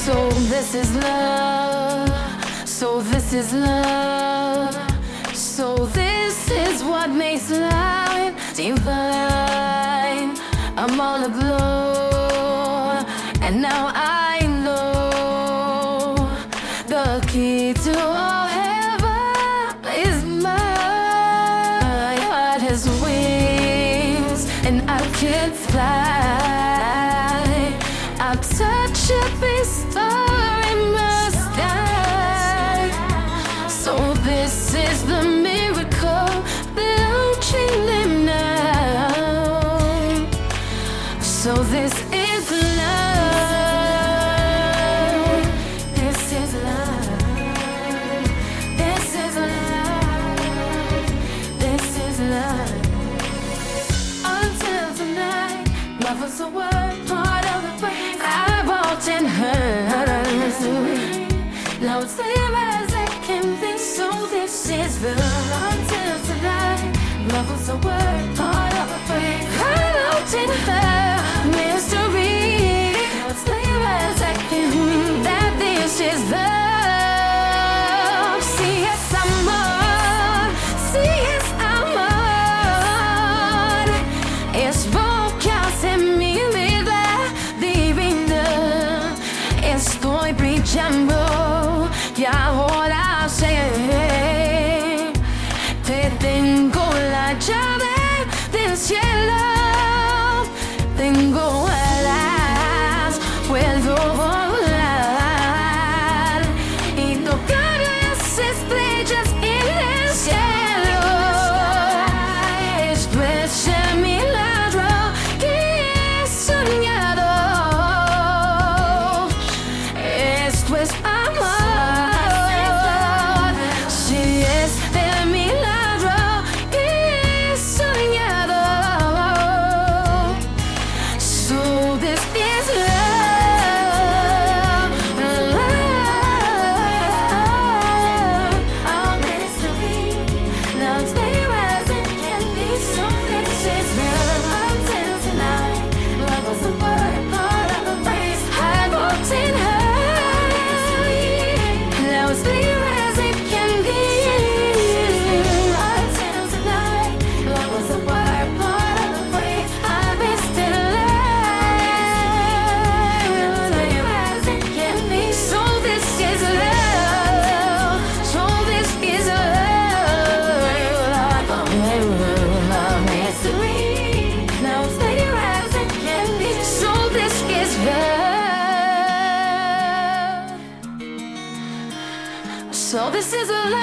So this is love. So this is love. So this is what makes life divine. I'm all aglow, and now I know the key to all heaven is mine. My heart has wings, and I can fly. I touch every star in the sky. So this is the miracle that I'm dreaming now. So this is love. This is love. This is love. This is love. Until tonight, love was a word, part of the phrase I walked in hers. Now it's clear as it can be, so this is love. Until tonight, love was a word, part of the phrase I walked in her mystery. Now it's clear as I can be that this is love. See, yes, I'm on. See, yes, I'm on. Es vocas en mi vida divina. Estoy brillando y ahora sé. Te tengo la llave del cielo. Tengo alas, puedo volar y tocar las estrellas en el cielo. Esto es el milagro que he soñado. Esto es amor. Sí, es el milagro que he soñado. So this is love, love. Oh, mystery. Now stay as it can be. So this is love. Until tonight, love was a word, part of the phrase I walked in her. Now it's clear as it can be. Until tonight, love was a word, part of the phrase I missed in love. Clear as it can be. So this is love. So this is love. Love mystery. Now it's clear as it can be. So this is love. So this is love.